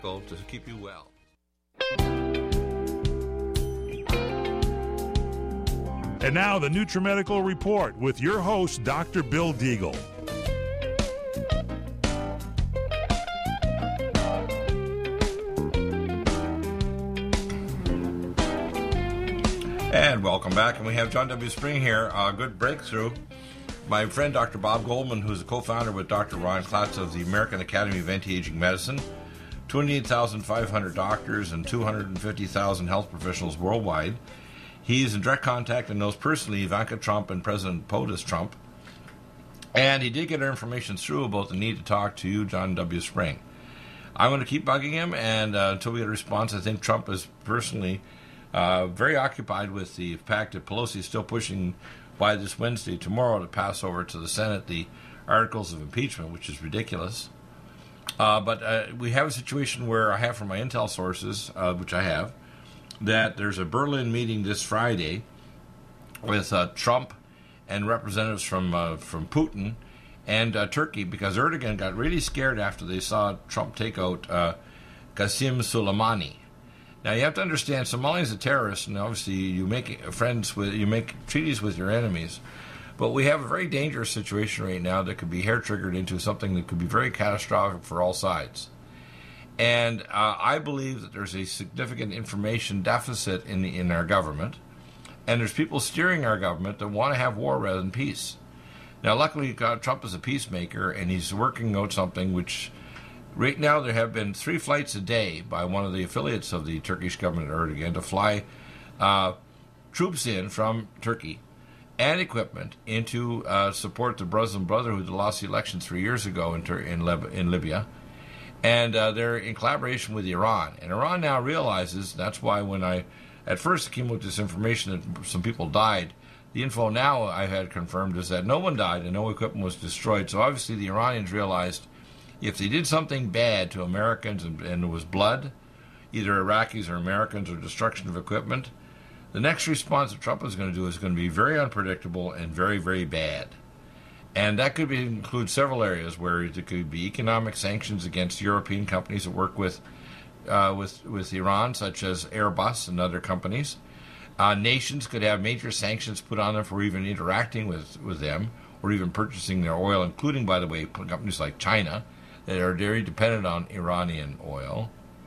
to keep you well. And now the NutriMedical Report with your host, Dr. Bill Deagle. And welcome back. And we have John W. Spring here. A good breakthrough. My friend Dr. Bob Goldman, who's a co-founder with Dr. Ron Klatz of the American Academy of Anti-Aging Medicine, 28,500 doctors and 250,000 health professionals worldwide. He's in direct contact and knows personally Ivanka Trump and President POTUS Trump. And he did get our information through about the need to talk to you, John W. Spring. I'm going to keep bugging him, and until we get a response, I think Trump is personally very occupied with the fact that Pelosi is still pushing by this Wednesday, tomorrow, to pass over to the Senate the articles of impeachment, which is ridiculous. But we have a situation where I have from my intel sources, which I have, that there's a Berlin meeting this Friday with Trump and representatives from Putin and Turkey, because Erdogan got really scared after they saw Trump take out Qasem Soleimani. Now you have to understand, Somalia is a terrorist, and obviously you make treaties with your enemies. But we have a very dangerous situation right now that could be hair-triggered into something that could be very catastrophic for all sides. And I believe that there's a significant information deficit in our government, and there's people steering our government that want to have war rather than peace. Now, luckily, Trump is a peacemaker, and he's working out something which, right now, there have been 3 flights a day by one of the affiliates of the Turkish government, Erdogan, to fly troops in from Turkey and equipment into support the Muslim Brotherhood that lost the election 3 years ago in Libya. And they're in collaboration with Iran. And Iran now realizes, that's why when I at first came with this information that some people died, the info now I had confirmed is that no one died and no equipment was destroyed. So obviously the Iranians realized if they did something bad to Americans and it was blood, either Iraqis or Americans, or destruction of equipment, the next response that Trump is going to do is going to be very unpredictable and very, very bad. And that could include several areas where there could be economic sanctions against European companies that work with Iran, such as Airbus and other companies. Nations could have major sanctions put on them for even interacting with them or even purchasing their oil, including, by the way, companies like China that are very dependent on Iranian oil.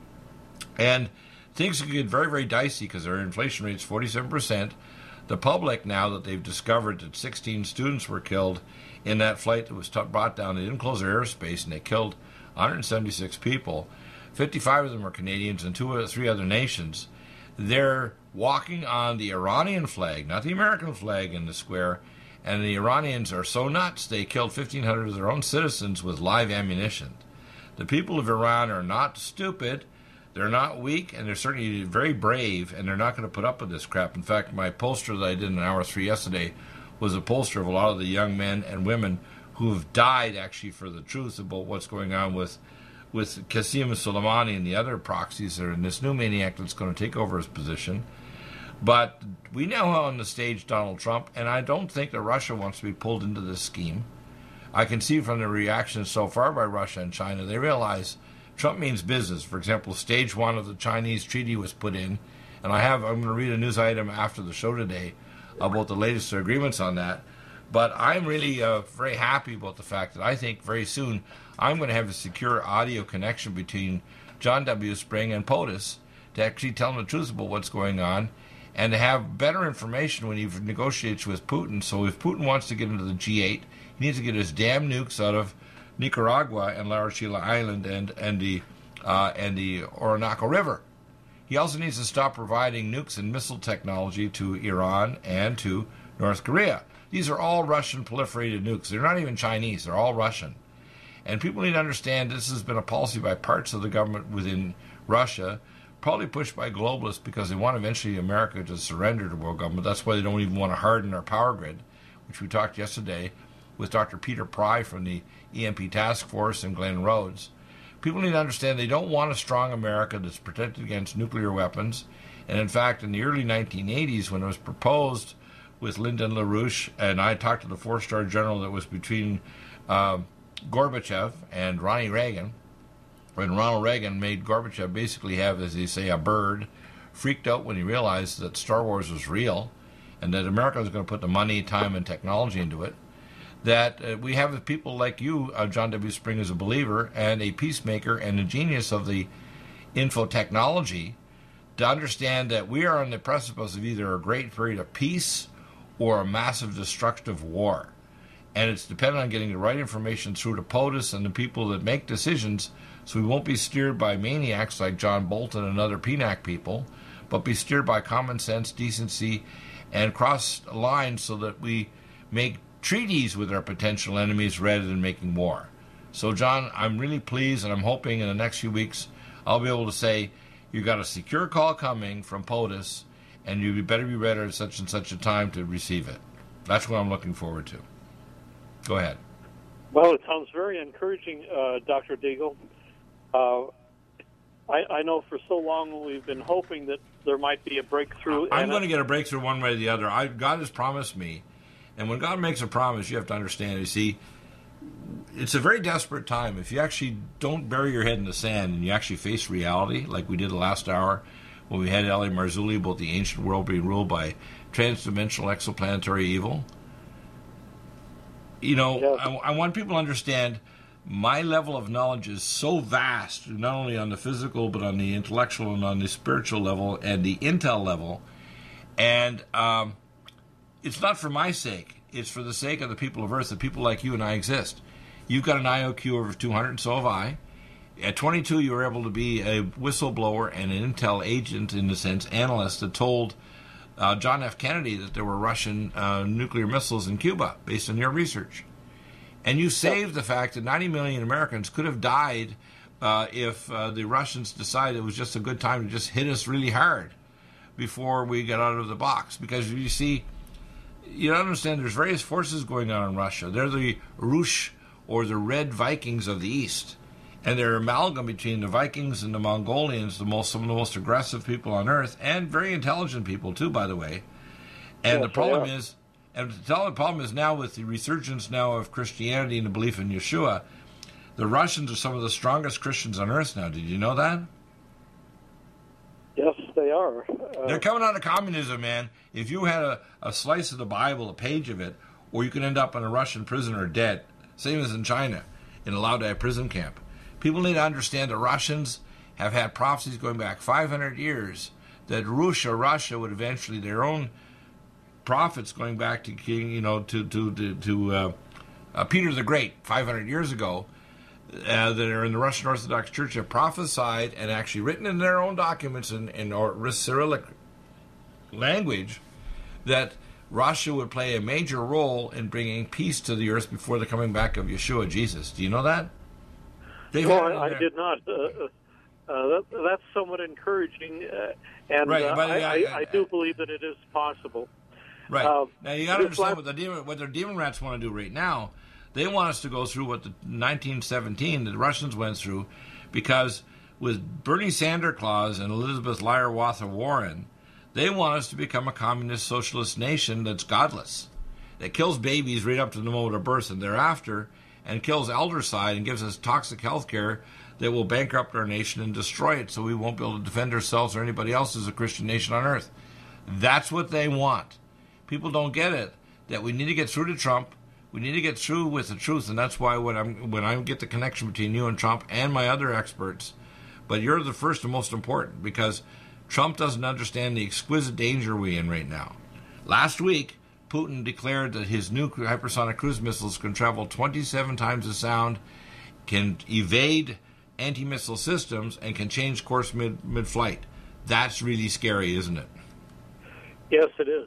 And things could get very, very dicey because their inflation rate is 47%. The public, now that they've discovered that 16 students were killed in that flight that was brought down, they didn't close their airspace, and they killed 176 people. 55 of them were Canadians and 2 or 3 other nations. They're walking on the Iranian flag, not the American flag, in the square, and the Iranians are so nuts they killed 1,500 of their own citizens with live ammunition. The people of Iran are not stupid. They're not weak, and they're certainly very brave, and they're not going to put up with this crap. In fact, my poster that I did in Hour 3 yesterday was a poster of a lot of the young men and women who have died, actually, for the truth about what's going on with Qasem Soleimani and the other proxies that are in this new maniac that's going to take over his position. But we now have on the stage Donald Trump, and I don't think that Russia wants to be pulled into this scheme. I can see from the reactions so far by Russia and China, they realize Trump means business. For example, stage 1 of the Chinese treaty was put in, and I'm going to read a news item after the show today about the latest agreements on that. But I'm really very happy about the fact that I think very soon I'm going to have a secure audio connection between John W. Spring and POTUS to actually tell them the truth about what's going on and to have better information when he negotiates with Putin. So if Putin wants to get into the G8, he needs to get his damn nukes out of Nicaragua and La Orchila Island and the Orinoco River. He also needs to stop providing nukes and missile technology to Iran and to North Korea. These are all Russian proliferated nukes. They're not even Chinese. They're all Russian. And people need to understand this has been a policy by parts of the government within Russia, probably pushed by globalists because they want eventually America to surrender to world government. That's why they don't even want to harden our power grid, which we talked yesterday with Dr. Peter Pry from the EMP Task Force and Glenn Rhodes. People need to understand they don't want a strong America that's protected against nuclear weapons. And in fact, in the early 1980s, when it was proposed with Lyndon LaRouche, and I talked to the four-star general that was between Gorbachev and Ronnie Reagan, when Ronald Reagan made Gorbachev basically have, as they say, a bird, freaked out when he realized that Star Wars was real and that America was going to put the money, time, and technology into it, that we have people like you, John W. Spring, as a believer and a peacemaker and a genius of the info technology, to understand that we are on the precipice of either a great period of peace or a massive destructive war. And it's dependent on getting the right information through to POTUS and the people that make decisions, so we won't be steered by maniacs like John Bolton and other PNAC people, but be steered by common sense, decency, and cross lines so that we make treaties with our potential enemies rather than making war. So, John, I'm really pleased, and I'm hoping in the next few weeks I'll be able to say, you got a secure call coming from POTUS, and you better be ready at such and such a time to receive it. That's what I'm looking forward to. Go ahead. Well, it sounds very encouraging, Dr. Deagle. I know for so long we've been hoping that there might be a breakthrough. I'm going to get a breakthrough one way or the other. God has promised me, and when God makes a promise, you have to understand. You see, it's a very desperate time. If you actually don't bury your head in the sand and you actually face reality, like we did the last hour when we had L.A. Marzulli about the ancient world being ruled by transdimensional exoplanetary evil. You know, yes. I want people to understand my level of knowledge is so vast, not only on the physical, but on the intellectual and on the spiritual level and the intel level. And it's not for my sake. It's for the sake of the people of Earth, the people like you and I exist. You've got an IOQ over 200, and so have I. At 22, you were able to be a whistleblower and an intel agent, in a sense, analyst that told John F. Kennedy that there were Russian nuclear missiles in Cuba, based on your research. And you saved the fact that 90 million Americans could have died if the Russians decided it was just a good time to just hit us really hard before we got out of the box. Because you see, you don't understand, there's various forces going on in Russia. They're the Rush, or the Red Vikings of the East. And they're amalgam between the Vikings and the Mongolians, some of the most aggressive people on Earth, and very intelligent people too, by the way. And the problem is, now with the resurgence now of Christianity and the belief in Yeshua, the Russians are some of the strongest Christians on Earth now. Did you know that? Yes, they are. They're coming out of communism, man. If you had a slice of the Bible, a page of it, or you could end up in a Russian prison or dead, same as in China, in a Laodai prison camp. People need to understand the Russians have had prophecies going back 500 years that Russia would eventually, their own prophets going back to King, to Peter the Great 500 years ago, that are in the Russian Orthodox Church have prophesied and actually written in their own documents in Cyrillic language that Russia would play a major role in bringing peace to the earth before the coming back of Yeshua Jesus. Do you know that? No, I did not. That's somewhat encouraging, and right, I do believe that it is possible. Right. Now, you got to understand what their demon rats want to do right now. They want us to go through what the 1917, the Russians went through, because with Bernie Sanders Claus and Elizabeth Liar-Watha Warren, they want us to become a communist socialist nation that's godless, that kills babies right up to the moment of birth and thereafter, and kills eldercide and gives us toxic health care that will bankrupt our nation and destroy it so we won't be able to defend ourselves or anybody else as a Christian nation on earth. That's what they want. People don't get it, that we need to get through to Trump. We need to get through with the truth, and that's why when I get the connection between you and Trump and my other experts, but you're the first and most important, because Trump doesn't understand the exquisite danger we're in right now. Last week, Putin declared that his new hypersonic cruise missiles can travel 27 times the sound, can evade anti-missile systems, and can change course mid-flight. That's really scary, isn't it? Yes, it is.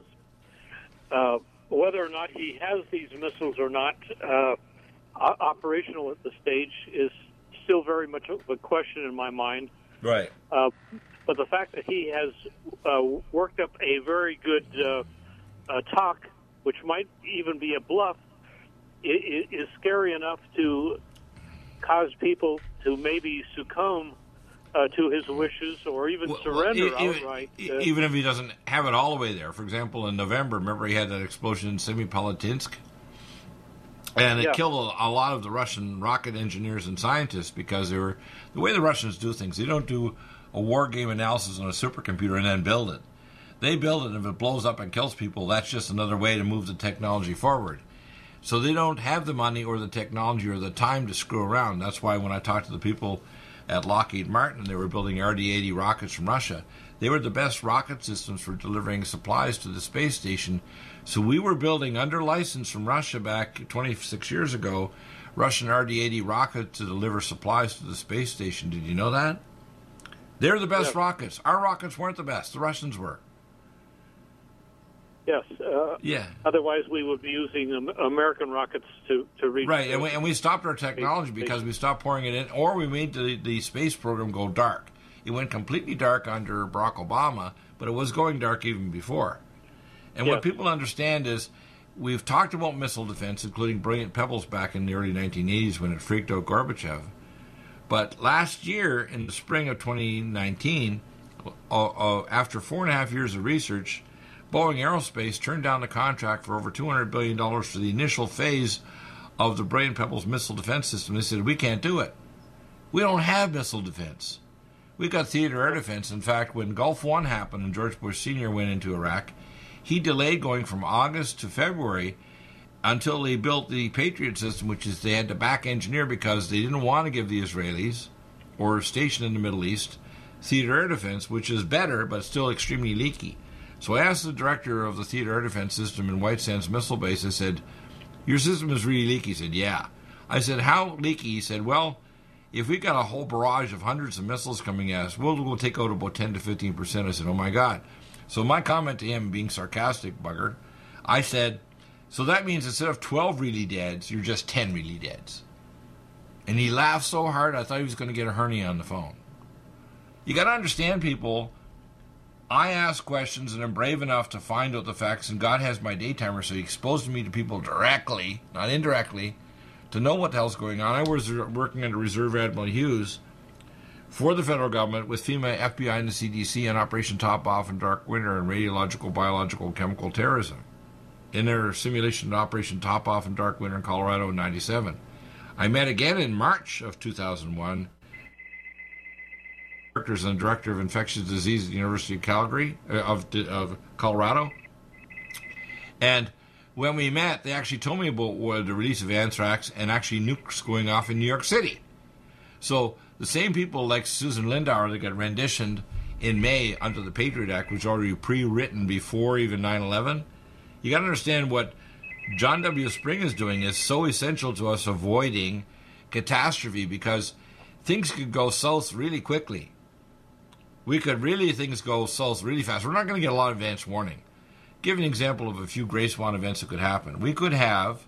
Whether or not he has these missiles or not operational at the stage is still very much a question in my mind. Right. But the fact that he has worked up a very good talk, which might even be a bluff, is scary enough to cause people to maybe succumb to his wishes or even surrender outright. Even if he doesn't have it all the way there. For example, in November, remember he had that explosion in Semipalatinsk? And it killed a lot of the Russian rocket engineers and scientists because the way the Russians do things, they don't do a war game analysis on a supercomputer and then build it. They build it, and if it blows up and kills people, that's just another way to move the technology forward. So they don't have the money or the technology or the time to screw around. That's why when I talked to the people at Lockheed Martin, they were building RD-80 rockets from Russia. They were the best rocket systems for delivering supplies to the space station. So we were building under license from Russia back 26 years ago, Russian RD-80 rockets to deliver supplies to the space station. Did you know that? They're the best rockets. Our rockets weren't the best. The Russians were. Yes. Yeah. Otherwise, we would be using American rockets to reach. Right, and we stopped our technology because we stopped pouring it in, or we made the space program go dark. It went completely dark under Barack Obama, but it was going dark even before. And what people understand is we've talked about missile defense, including Brilliant Pebbles back in the early 1980s when it freaked out Gorbachev. But last year, in the spring of 2019, after 4.5 years of research, Boeing Aerospace turned down the contract for over $200 billion for the initial phase of the Brilliant Pebbles missile defense system. They said, we can't do it. We don't have missile defense. We've got theater air defense. In fact, when Gulf War happened and George Bush Sr. went into Iraq, he delayed going from August to February until they built the Patriot system, which is they had to back engineer because they didn't want to give the Israelis, or stationed in the Middle East, theater air defense, which is better but still extremely leaky. So I asked the director of the theater air defense system in White Sands Missile Base, I said, your system is really leaky. He said, yeah. I said, how leaky? He said, well, if we got a whole barrage of hundreds of missiles coming at us, we'll take out about 10 to 15%. I said, oh my God. So my comment to him, being sarcastic, bugger, I said, so that means instead of 12 really deads, you're just 10 really deads. And he laughed so hard, I thought he was going to get a hernia on the phone. You got to understand, people, I ask questions and I'm brave enough to find out the facts, and God has my daytimer, so he exposed me to people directly, not indirectly, to know what the hell's going on. I was working under Reserve Admiral Hughes for the federal government with FEMA, FBI, and the CDC on Operation Top Off and Dark Winter and radiological, biological, and chemical terrorism in their simulation of Operation Top Off and Dark Winter in Colorado in 97. I met again in March of 2001 and director of infectious disease at the University of Calgary, of Colorado. And when we met, they actually told me about the release of anthrax and actually nukes going off in New York City. So the same people like Susan Lindauer that got renditioned in May under the Patriot Act, which was already pre-written before even 9/11, you got to understand what John W. Spring is doing is so essential to us avoiding catastrophe, because things could go south really quickly. Things go south really fast. We're not going to get a lot of advance warning. Give an example of a few Gray Swan events that could happen. We could have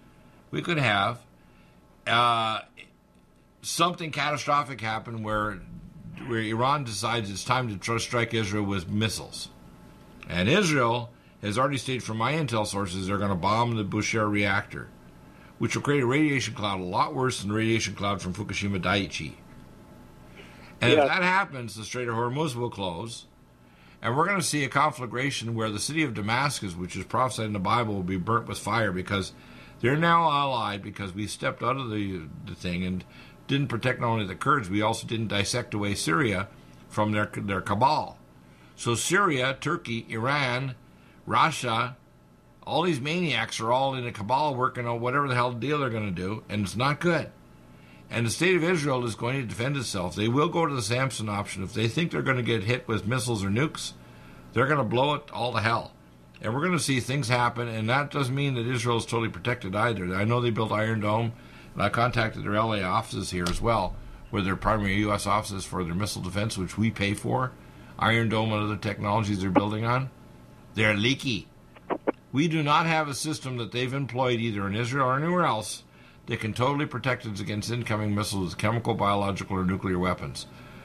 something catastrophic happen where Iran decides it's time to strike Israel with missiles. And Israel has already stated from my intel sources they're going to bomb the Bushehr reactor, which will create a radiation cloud a lot worse than the radiation cloud from Fukushima Daiichi. And if that happens, the Strait of Hormuz will close, and we're going to see a conflagration where the city of Damascus, which is prophesied in the Bible, will be burnt with fire, because they're now allied, because we stepped out of the thing and didn't protect not only the Kurds, we also didn't dissect away Syria from their cabal. So Syria, Turkey, Iran, Russia, all these maniacs are all in a cabal working on whatever the hell deal they're going to do, and it's not good. And the state of Israel is going to defend itself. They will go to the Samson option. If they think they're going to get hit with missiles or nukes, they're going to blow it all to hell. And we're going to see things happen, and that doesn't mean that Israel is totally protected either. I know they built Iron Dome, and I contacted their LA offices here as well, where their primary U.S. offices for their missile defense, which we pay for. Iron Dome and other technologies they're building on, they're leaky. We do not have a system that they've employed either in Israel or anywhere else that can totally protect us against incoming missiles with chemical, biological, or nuclear weapons.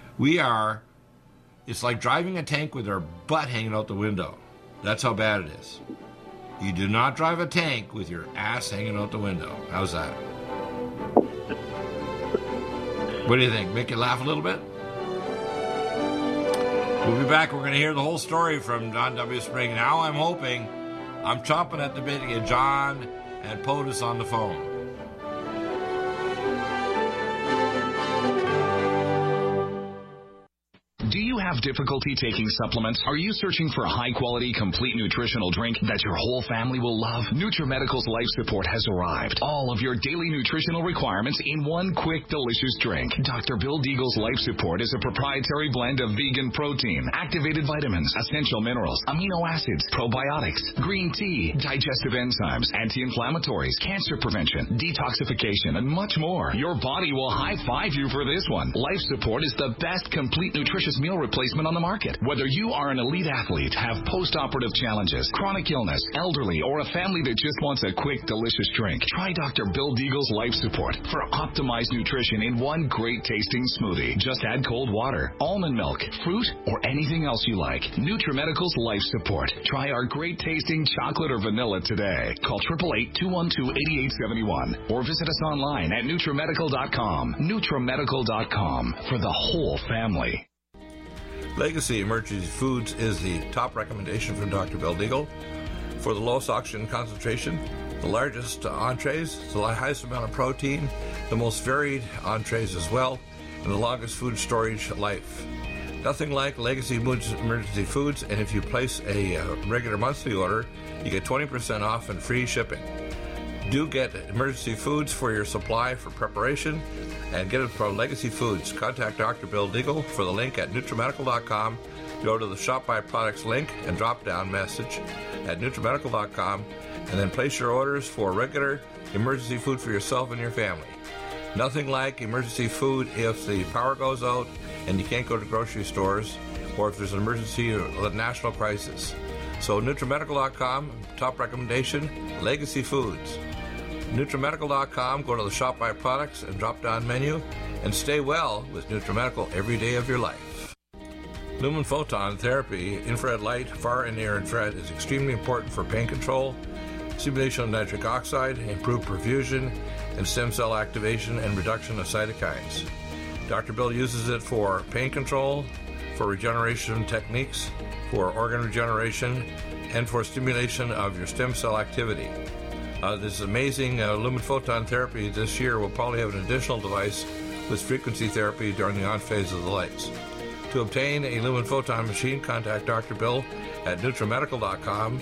It's like driving a tank with our butt hanging out the window. That's how bad it is. You do not drive a tank with your ass hanging out the window. How's that? What do you think? Make you laugh a little bit? We'll be back. We're going to hear the whole story from John W. Spring. Now I'm chomping at the bit to get John and POTUS on the phone. Do you have difficulty taking supplements? Are you searching for a high-quality, complete nutritional drink that your whole family will love? NutriMedical's Life Support has arrived. All of your daily nutritional requirements in one quick, delicious drink. Dr. Bill Deagle's Life Support is a proprietary blend of vegan protein, activated vitamins, essential minerals, amino acids, probiotics, green tea, digestive enzymes, anti-inflammatories, cancer prevention, detoxification, and much more. Your body will high-five you for this one. Life Support is the best complete nutrition meal replacement on the market. Whether you are an elite athlete, have post-operative challenges, chronic illness, elderly, or a family that just wants a quick, delicious drink, try Dr. Bill Deagle's Life Support for optimized nutrition in one great tasting smoothie. Just add cold water, almond milk, fruit, or anything else you like. NutriMedical's Life Support. Try our great tasting chocolate or vanilla today. Call 888-212-8871 or visit us online at NutriMedical.com. NutriMedical.com for the whole family. Legacy Emergency Foods is the top recommendation from Dr. Bill Deagle for the lowest oxygen concentration, the largest entrees, the highest amount of protein, the most varied entrees as well, and the longest food storage life. Nothing like Legacy Emergency Foods, and if you place a regular monthly order, you get 20% off and free shipping. Do get emergency foods for your supply for preparation and get it from Legacy Foods. Contact Dr. Bill Deagle for the link at NutriMedical.com. Go to the Shop by Products link and drop down message at NutriMedical.com and then place your orders for regular emergency food for yourself and your family. Nothing like emergency food if the power goes out and you can't go to grocery stores or if there's an emergency or a national crisis. So NutriMedical.com, top recommendation, Legacy Foods. NutriMedical.com, go to the Shop by Products and drop down menu and stay well with NutriMedical every day of your life. Lumen Photon Therapy, infrared light, far and near infrared, is extremely important for pain control, stimulation of nitric oxide, improved perfusion, and stem cell activation and reduction of cytokines. Dr. Bill uses it for pain control, for regeneration techniques, for organ regeneration, and for stimulation of your stem cell activity. This amazing Lumen Photon Therapy this year will probably have an additional device with frequency therapy during the on phase of the lights. To obtain a Lumen Photon machine, contact Dr. Bill at NutriMedical.com,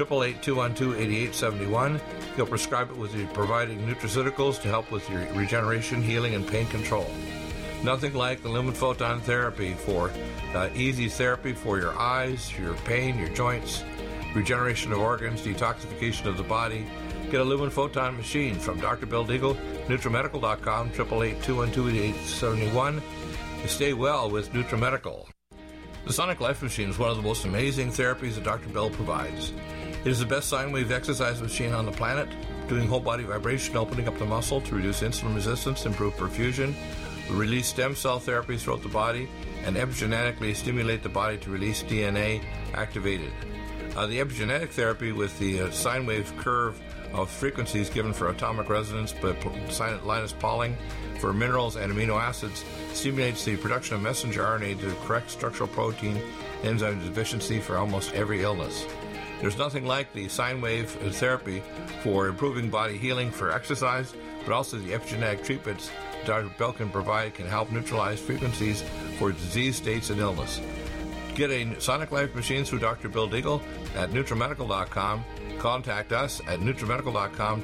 888-212-8871. He'll prescribe it with you providing nutraceuticals to help with your regeneration, healing, and pain control. Nothing like the Lumen Photon Therapy for easy therapy for your eyes, your pain, your joints, regeneration of organs, detoxification of the body. Get a Lumen Photon machine from Dr. Bill Deagle, NutriMedical.com, 888-212-8871. Stay well with NutriMedical. The Sonic Life Machine is one of the most amazing therapies that Dr. Bill provides. It is the best sine wave exercise machine on the planet, doing whole body vibration, opening up the muscle to reduce insulin resistance, improve perfusion, release stem cell therapies throughout the body, and epigenetically stimulate the body to release DNA activated. The epigenetic therapy with the sine wave curve of frequencies given for atomic resonance by Linus Pauling for minerals and amino acids stimulates the production of messenger RNA to correct structural protein enzyme deficiency for almost every illness. There's nothing like the sine wave therapy for improving body healing for exercise, but also the epigenetic treatments Dr. Bill can provide can help neutralize frequencies for disease states and illness. Get a Sonic Life machine through Dr. Bill Deagle at NutriMedical.com. Contact us at NutriMedical.com,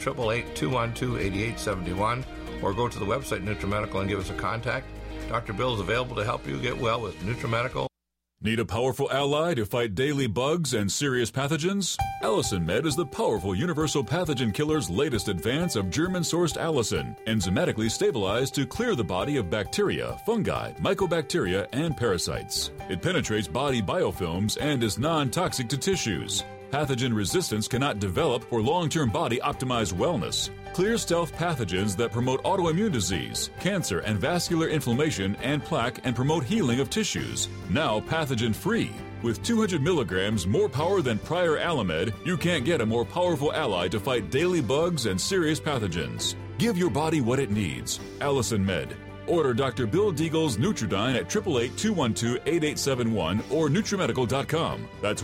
888-212-8871, or go to the website NutriMedical and give us a contact. Dr. Bill is available to help you get well with NutriMedical. Need a powerful ally to fight daily bugs and serious pathogens? Allicin Med is the powerful universal pathogen killer's latest advance of German-sourced allicin, enzymatically stabilized to clear the body of bacteria, fungi, mycobacteria, and parasites. It penetrates body biofilms and is non-toxic to tissues. Pathogen resistance cannot develop for long-term body-optimized wellness. Clear stealth pathogens that promote autoimmune disease, cancer and vascular inflammation and plaque and promote healing of tissues. Now pathogen-free. With 200 milligrams more power than prior Alamed, you can't get a more powerful ally to fight daily bugs and serious pathogens. Give your body what it needs. Allicin Med. Order Dr. Bill Deagle's Nutridyne at 888-212-8871 or NutriMedical.com. That's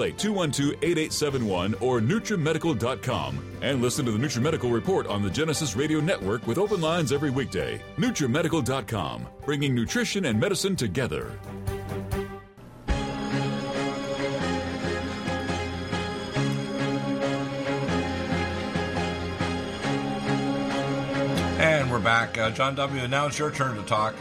1-888-212-8871 or NutriMedical.com. And listen to the NutriMedical Report on the Genesis Radio Network with open lines every weekday. NutriMedical.com, bringing nutrition and medicine together. back. John W., now it's your turn to talk.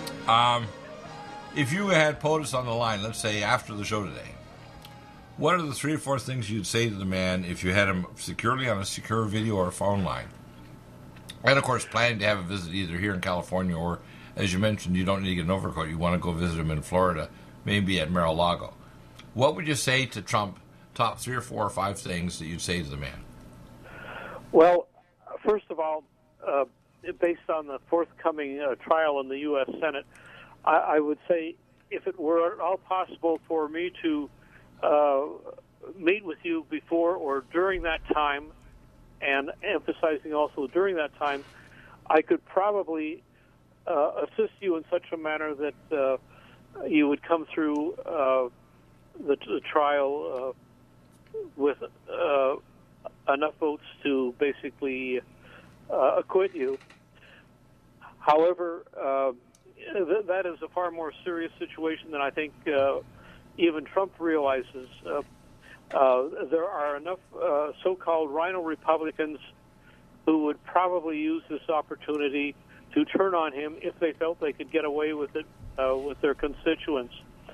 If you had POTUS on the line, let's say after the show today, what are the 3 or 4 things you'd say to the man if you had him securely on a secure video or phone line? And, of course, planning to have a visit either here in California or, as you mentioned, you don't need to get an overcoat. You want to go visit him in Florida, maybe at Mar-a-Lago. What would you say to Trump, top 3 or 4 or 5 things that you'd say to the man? Well, first of all, based on the forthcoming trial in the U.S. Senate, I would say if it were at all possible for me to meet with you before or during that time, and emphasizing also during that time, I could probably assist you in such a manner that you would come through the trial with enough votes to basically acquit you. However, that is a far more serious situation than I think even Trump realizes. There are enough so-called rhino Republicans who would probably use this opportunity to turn on him if they felt they could get away with it with their constituents.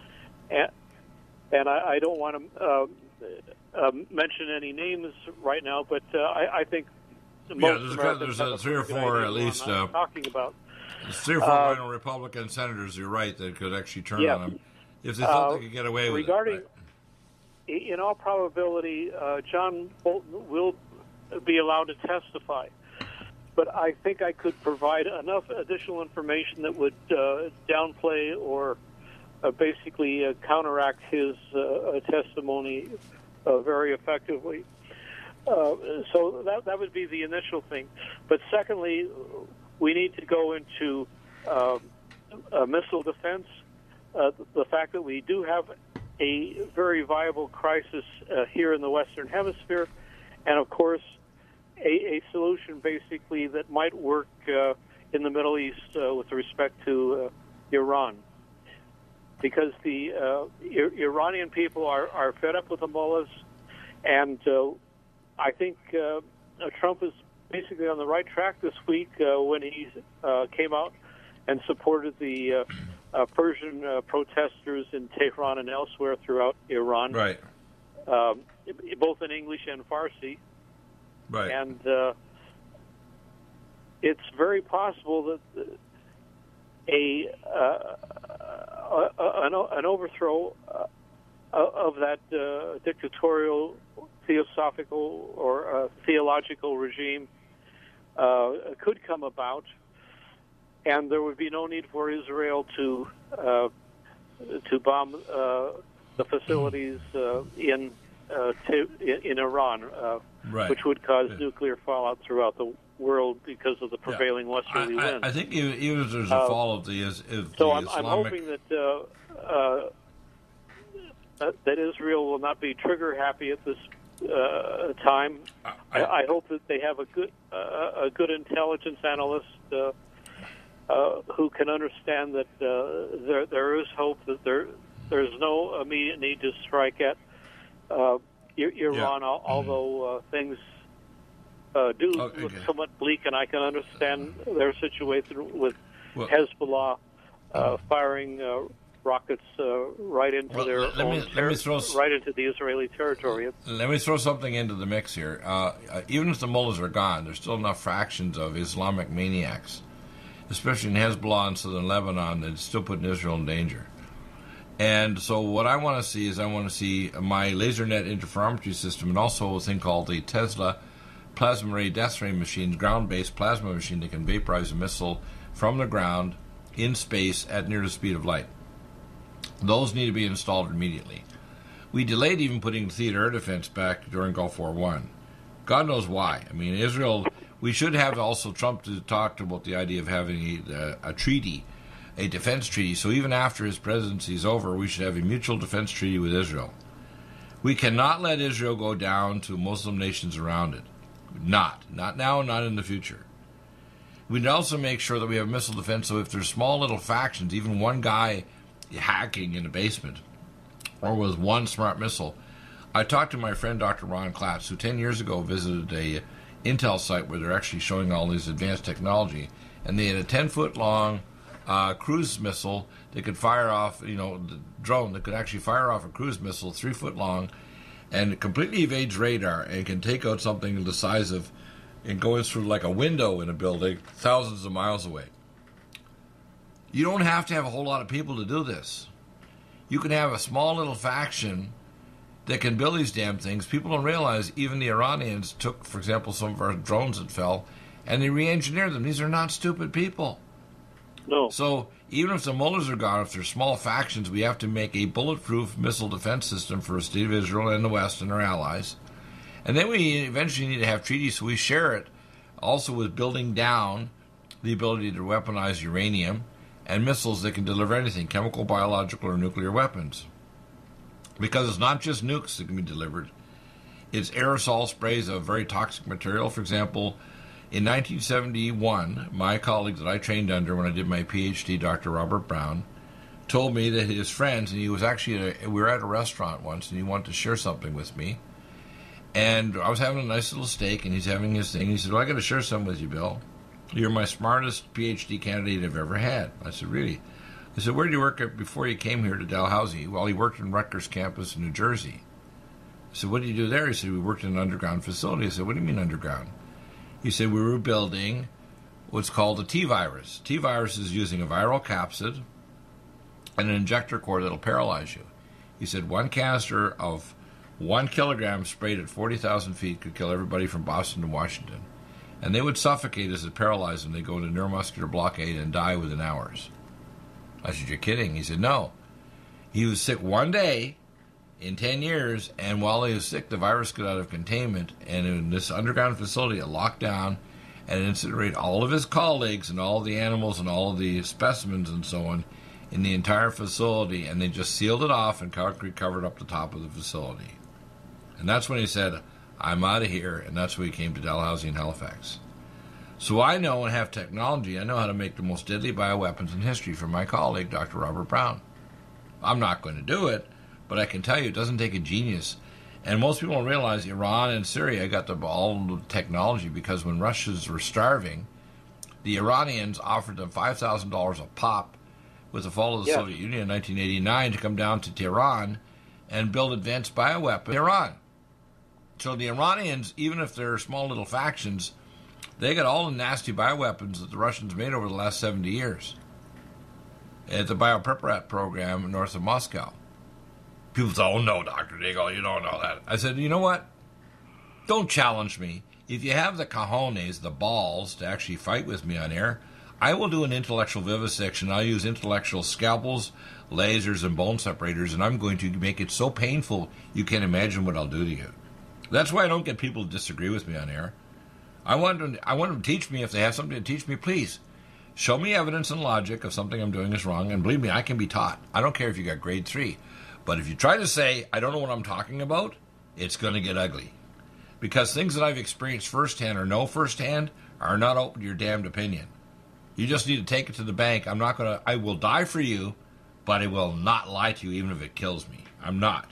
And I don't want to mention any names right now, but I think most there's 3 or 4 at least talking about. 3 or 4 rhino Republican senators, you're right, that could actually turn on him if they thought they could get away with regarding, it. Right? In all probability, John Bolton will be allowed to testify. But I think I could provide enough additional information that would downplay or basically counteract his testimony very effectively. So that would be the initial thing. But secondly, we need to go into missile defense. The fact that we do have a very viable crisis here in the Western Hemisphere, and of course, a solution basically that might work in the Middle East with respect to Iran. Because the Iranian people are fed up with the mullahs, and I think Trump is basically on the right track this week when he came out and supported the Persian protesters in Tehran and elsewhere throughout Iran, right? Both in English and Farsi, right? And it's very possible that an overthrow of that dictatorial, theosophical, or theological regime could come about, and there would be no need for Israel to bomb the facilities in Iran, right. which would cause nuclear fallout throughout the world because of the prevailing westerly winds. I think even if there's a fall of the I'm hoping that Israel will not be trigger happy at this time. I hope that they have a good intelligence analyst who can understand that there is hope, that there's no immediate need to strike at Iran, although things do look somewhat bleak, and I can understand their situation with Hezbollah faring rockets right into right into the Israeli territory. Let me throw something into the mix here. Even if the mullahs are gone, there's still enough fractions of Islamic maniacs, especially in Hezbollah and southern Lebanon, that's still putting Israel in danger. And so what I want to see is my LaserNet interferometry system, and also a thing called the Tesla plasma ray death ray machine, ground-based plasma machine that can vaporize a missile from the ground in space at near the speed of light. Those need to be installed immediately. We delayed even putting theater air defense back during Gulf War I. God knows why. I mean, Israel, we should have also Trump to talk about the idea of having a treaty, a defense treaty. So even after his presidency is over, we should have a mutual defense treaty with Israel. We cannot let Israel go down to Muslim nations around it. Not now, not in the future. We'd also make sure that we have missile defense, so if there's small little factions, even one guy hacking in a basement, or with one smart missile. I talked to my friend Dr. Ron Klatz, who 10 years ago visited a Intel site where they're actually showing all this advanced technology, and they had a 10-foot long cruise missile that could fire off, the drone that could actually fire off a cruise missile 3 foot long, and it completely evades radar and can take out something the size of, and goes through like a window in a building thousands of miles away. You don't have to have a whole lot of people to do this. You can have a small little faction that can build these damn things. People don't realize even the Iranians took, for example, some of our drones that fell, and they re-engineered them. These are not stupid people. No. So even if the mullahs are gone, if they're small factions, we have to make a bulletproof missile defense system for the state of Israel and the West and our allies. And then we eventually need to have treaties so we share it also with building down the ability to weaponize uranium and missiles that can deliver anything, chemical, biological, or nuclear weapons. Because it's not just nukes that can be delivered. It's aerosol sprays of very toxic material. For example, in 1971, my colleague that I trained under when I did my PhD, Dr. Robert Brown, told me that his friends, and he was actually, we were at a restaurant once, and he wanted to share something with me. And I was having a nice little steak, and he's having his thing. He said, well, I got to share something with you, Bill. You're my smartest PhD candidate I've ever had. I said, really? I said, where did you work at before you came here to Dalhousie? Well, he worked in Rutgers campus in New Jersey. I said, what did you do there? He said, we worked in an underground facility. I said, what do you mean underground? He said, we were building what's called a T-virus. T-virus is using a viral capsid and an injector core that'll paralyze you. He said, one canister of 1 kilogram sprayed at 40,000 feet could kill everybody from Boston to Washington. And they would suffocate as it paralyzed them. They go into neuromuscular blockade and die within hours. I said, you're kidding. He said, no. He was sick one day in 10 years, and while he was sick, the virus got out of containment, and in this underground facility, it locked down and incinerated all of his colleagues and all of the animals and all of the specimens and so on in the entire facility, and they just sealed it off and concrete covered up the top of the facility. And that's when he said, I'm out of here, and that's when he came to Dalhousie and Halifax. So I know and have technology. I know how to make the most deadly bioweapons in history from my colleague, Dr. Robert Brown. I'm not going to do it, but I can tell you it doesn't take a genius. And most people don't realize Iran and Syria got all the technology because when Russians were starving, the Iranians offered them $5,000 a pop with the fall of the Soviet Union in 1989 to come down to Tehran and build advanced bioweapons in Iran. So the Iranians, even if they're small little factions, they got all the nasty bioweapons that the Russians made over the last 70 years at the Biopreparat program north of Moscow. People say, oh, no, Dr. Deagle, you don't know that. I said, you know what? Don't challenge me. If you have the cojones, the balls, to actually fight with me on air, I will do an intellectual vivisection. I'll use intellectual scalpels, lasers, and bone separators, and I'm going to make it so painful you can't imagine what I'll do to you. That's why I don't get people to disagree with me on air. I want them to teach me. If they have something to teach me, please show me evidence and logic of something I'm doing is wrong. And believe me, I can be taught. I don't care if you got grade 3. But if you try to say, I don't know what I'm talking about, it's going to get ugly. Because things that I've experienced firsthand or know firsthand are not open to your damned opinion. You just need to take it to the bank. I will die for you, but I will not lie to you even if it kills me. I'm not.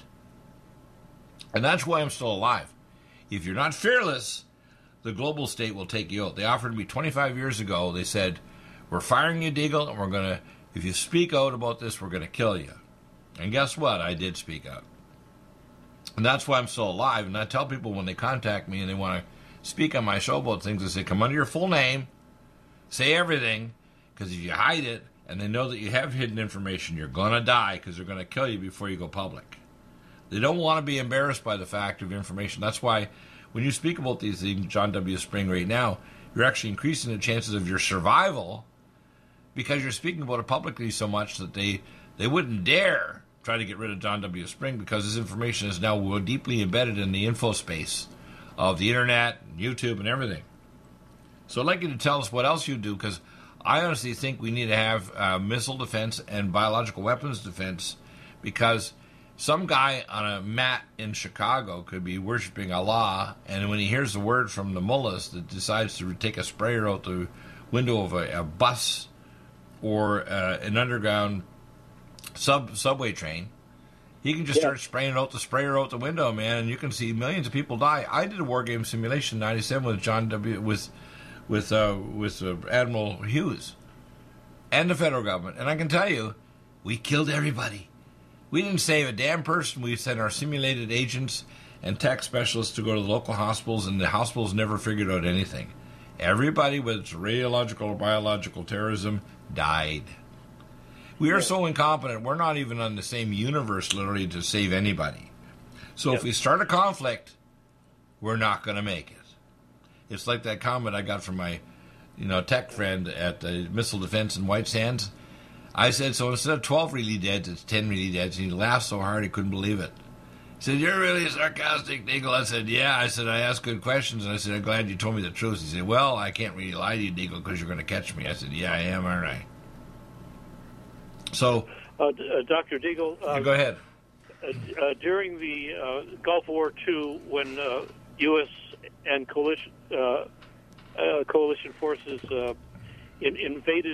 And that's why I'm still alive. If you're not fearless, the global state will take you out. They offered me 25 years ago, they said, we're firing you, Deagle, and if you speak out about this, we're going to kill you. And guess what? I did speak out. And that's why I'm still alive. And I tell people when they contact me and they want to speak on my show about things, I say, come under your full name, say everything, because if you hide it and they know that you have hidden information, you're going to die because they're going to kill you before you go public. They don't want to be embarrassed by the fact of information. That's why when you speak about these things, John W. Spring, right now, you're actually increasing the chances of your survival because you're speaking about it publicly so much that they wouldn't dare try to get rid of John W. Spring because this information is now deeply embedded in the info space of the internet, and YouTube, and everything. So I'd like you to tell us what else you do, because I honestly think we need to have missile defense and biological weapons defense, because some guy on a mat in Chicago could be worshiping Allah, and when he hears the word from the mullahs that decides to take a sprayer out the window of a bus or an underground subway train, He can just start spraying out the sprayer out the window, man, and you can see millions of people die. I did a war game simulation in '97 with John W. with Admiral Hughes and the federal government, and I can tell you, we killed everybody. We didn't save a damn person. We sent our simulated agents and tech specialists to go to the local hospitals, and the hospitals never figured out anything. Everybody with radiological or biological terrorism died. We are so incompetent, we're not even on the same universe, literally, to save anybody. So if we start a conflict, we're not going to make it. It's like that comment I got from my tech friend at the Missile Defense in White Sands. I said, so instead of 12 really dead, it's 10 really dead. And he laughed so hard he couldn't believe it. He said, you're really sarcastic, Deagle. I said, yeah. I said, I asked good questions. And I said, I'm glad you told me the truth. He said, well, I can't really lie to you, Deagle, because you're going to catch me. I said, yeah, I am, aren't I? So, Dr. Deagle, go ahead. During the Gulf War II, when U.S. and coalition forces invaded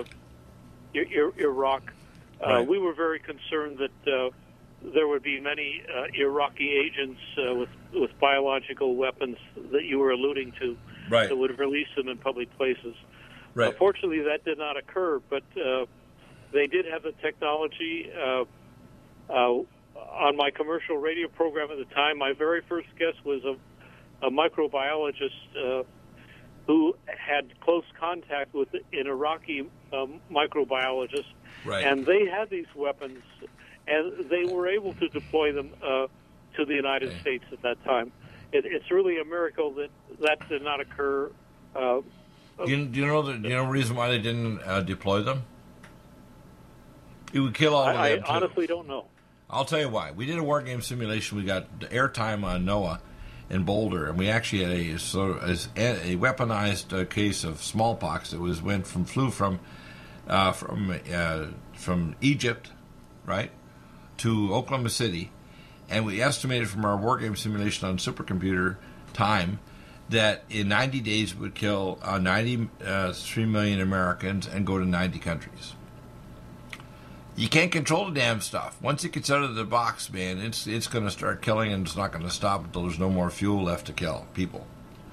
Iraq, we were very concerned that there would be many Iraqi agents with biological weapons that you were alluding to that would release them in public places. Fortunately, that did not occur, but they did have the technology. On my commercial radio program at the time, my very first guest was a microbiologist who had close contact with an Iraqi microbiologist, and they had these weapons, and they were able to deploy them to the United States at that time. It's really a miracle that did not occur. Do you know the reason why they didn't deploy them? It would kill all of them. I honestly don't know. I'll tell you why. We did a war game simulation. We got airtime on NOAA in Boulder, and we actually had a weaponized case of smallpox that flew from Egypt, right, to Oklahoma City, and we estimated from our war game simulation on supercomputer time that in 90 days it would kill 93 million Americans and go to 90 countries. You can't control the damn stuff. Once it gets out of the box, man, it's going to start killing, and it's not going to stop until there's no more fuel left to kill people.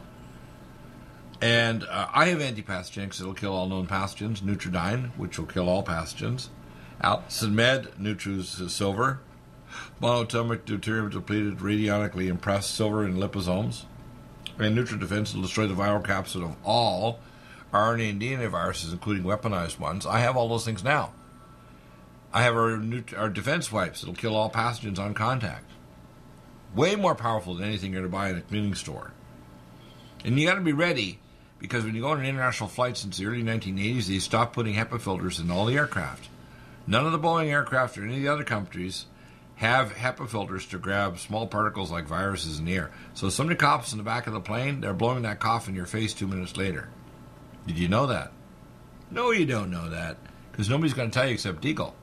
And I have antipathogenics that'll kill all known pathogens. Nutridyne, which will kill all pathogens. Allicin Nutruz Silver. Monatomic deuterium depleted radionically impressed silver in liposomes. And NutriDefense will destroy the viral capsid of all RNA and DNA viruses, including weaponized ones. I have all those things now. I have our defense wipes that'll kill all pathogens on contact. Way more powerful than anything you're going to buy in a cleaning store. And you got to be ready, because when you go on an international flight since the early 1980s, they stopped putting HEPA filters in all the aircraft. None of the Boeing aircraft or any of the other countries have HEPA filters to grab small particles like viruses in the air. So if somebody coughs in the back of the plane, they're blowing that cough in your face 2 minutes later. Did you know that? No, you don't know that, because nobody's going to tell you except Deagle.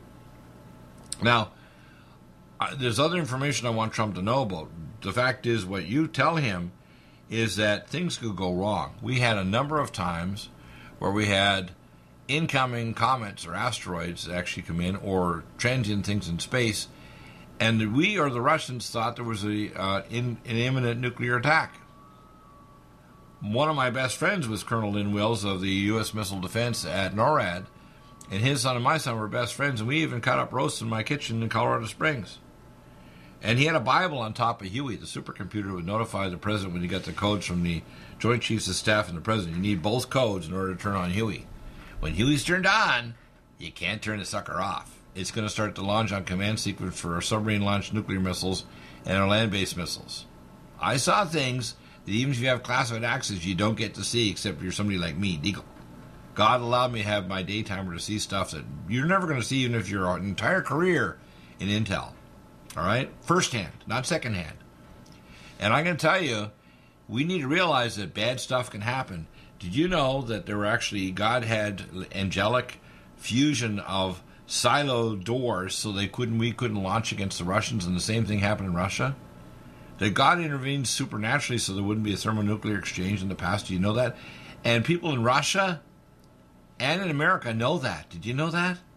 Now, there's other information I want Trump to know about. The fact is, what you tell him is that things could go wrong. We had a number of times where we had incoming comets or asteroids actually come in, or transient things in space, and we or the Russians thought there was an imminent nuclear attack. One of my best friends was Colonel Lynn Wills of the U.S. Missile Defense at NORAD, and his son and my son were best friends, and we even cut up roasts in my kitchen in Colorado Springs. And he had a Bible on top of Huey. The supercomputer would notify the president when he got the codes from the Joint Chiefs of Staff and the president. You need both codes in order to turn on Huey. When Huey's turned on, you can't turn the sucker off. It's going to start the launch on command sequence for our submarine-launched nuclear missiles and our land-based missiles. I saw things that even if you have classified access, you don't get to see, except if you're somebody like me, Deagle. God allowed me to have my daytimer to see stuff that you're never going to see, even if you're an entire career in Intel. All right? First-hand, not second-hand. And I'm going to tell you, we need to realize that bad stuff can happen. Did you know that there were actually, God had angelic fusion of silo doors so we couldn't launch against the Russians, and the same thing happened in Russia? That God intervened supernaturally so there wouldn't be a thermonuclear exchange in the past. Do you know that? And people in Russia and in America know that. Did you know that?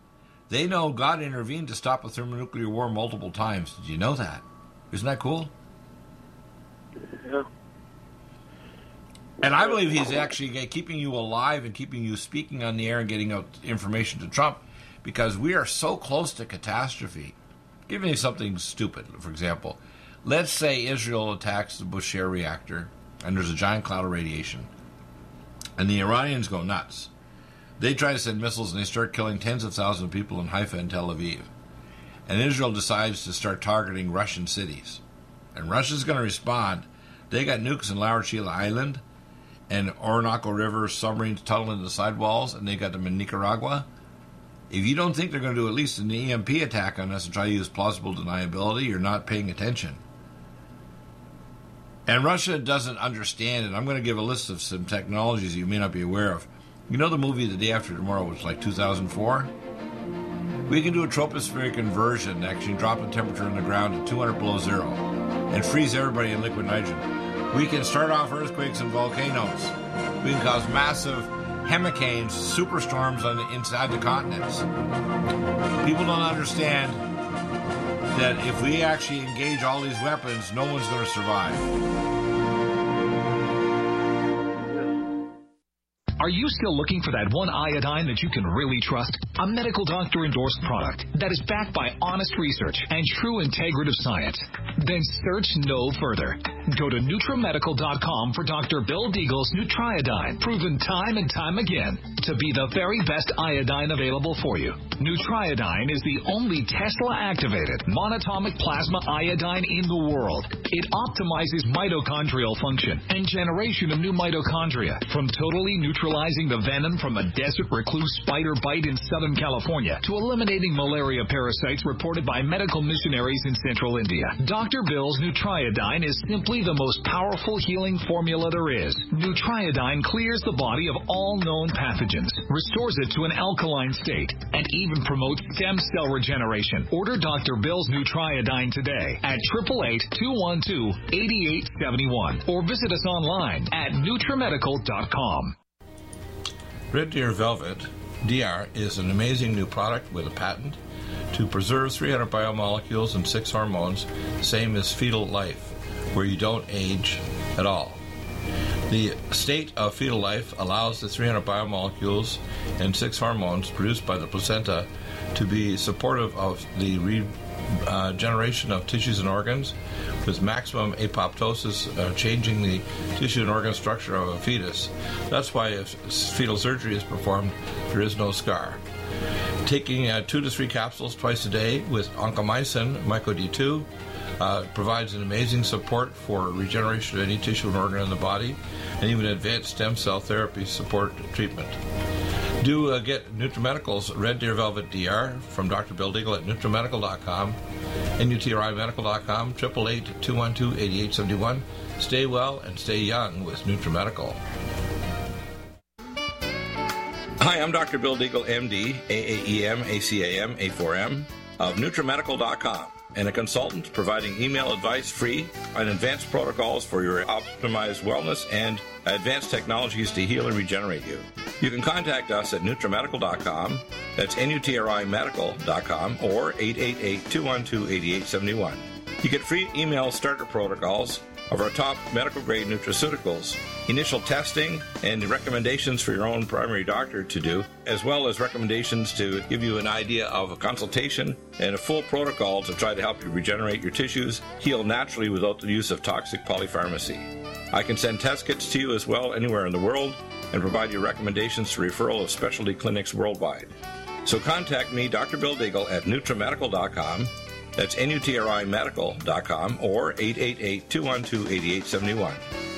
They know God intervened to stop a thermonuclear war multiple times. Did you know that? Isn't that cool? Yeah. And I believe he's actually keeping you alive and keeping you speaking on the air and getting out information to Trump, because we are so close to catastrophe. Give me something stupid, for example. Let's say Israel attacks the Bushehr reactor, and there's a giant cloud of radiation, and the Iranians go nuts. They try to send missiles, and they start killing tens of thousands of people in Haifa and Tel Aviv. And Israel decides to start targeting Russian cities. And Russia's going to respond. They got nukes in Lower Chila Island and Orinoco River submarines tunneling the sidewalls, and they got them in Nicaragua. If you don't think they're going to do at least an EMP attack on us and try to use plausible deniability, you're not paying attention. And Russia doesn't understand it. I'm going to give a list of some technologies you may not be aware of. You know the movie The Day After Tomorrow was like 2004? We can do a tropospheric inversion, actually drop the temperature in the ground to 200 below zero and freeze everybody in liquid nitrogen. We can start off earthquakes and volcanoes. We can cause massive hurricanes, superstorms inside the continents. People don't understand that if we actually engage all these weapons, no one's going to survive. Are you still looking for that one iodine that you can really trust? A medical doctor-endorsed product that is backed by honest research and true integrative science? Then search no further. Go to NutriMedical.com for Dr. Bill Deagle's Nutriodine, proven time and time again to be the very best iodine available for you. Nutriodine is the only Tesla-activated monatomic plasma iodine in the world. It optimizes mitochondrial function and generation of new mitochondria from totally neutralizing the venom from a desert recluse spider bite in Southern California to eliminating malaria parasites reported by medical missionaries in Central India. Dr. Bill's Nutriodine is simply the most powerful healing formula there is. Nutriodine clears the body of all known pathogens, restores it to an alkaline state, and even promotes stem cell regeneration. Order Dr. Bill's Nutriodine today at 888-212-8871 or visit us online at NutriMedical.com. Red Deer Velvet DR is an amazing new product with a patent to preserve 300 biomolecules and 6 hormones, same as fetal life, where you don't age at all. The state of fetal life allows the 300 biomolecules and 6 hormones produced by the placenta to be supportive of the regeneration of tissues and organs, with maximum apoptosis, changing the tissue and organ structure of a fetus. That's why if fetal surgery is performed, there is no scar. Taking 2 to 3 capsules twice a day with oncomycin, MycoD2, provides an amazing support for regeneration of any tissue and organ in the body, and even advanced stem cell therapy support treatment. Do get NutriMedical's Red Deer Velvet DR from Dr. Bill Deagle at NutriMedical.com, NutriMedical.com, 888-212-8871. Stay well and stay young with NutriMedical. Hi, I'm Dr. Bill Deagle, MD, AAEM, ACAM, A4M, of NutriMedical.com, and a consultant providing email advice free on advanced protocols for your optimized wellness and advanced technologies to heal and regenerate you. You can contact us at NutriMedical.com, that's NutriMedical.com, or 888-212-8871. You get free email starter protocols of our top medical-grade nutraceuticals, initial testing, and recommendations for your own primary doctor to do, as well as recommendations to give you an idea of a consultation and a full protocol to try to help you regenerate your tissues, heal naturally without the use of toxic polypharmacy. I can send test kits to you as well anywhere in the world and provide you recommendations to referral of specialty clinics worldwide. So contact me, Dr. Bill Deagle, at NutriMedical.com. That's NutriMedical.com or 888-212-8871.